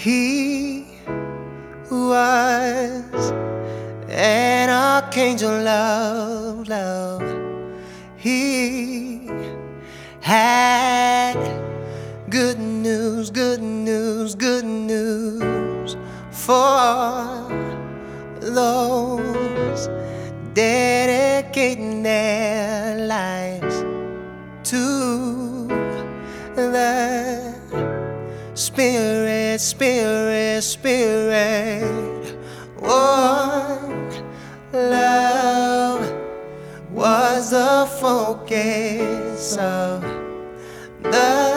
He was an archangel of love. He had good news, good news, good news for those dedicating their lives to the Spirit, Spirit, Spirit. One love was the focus of the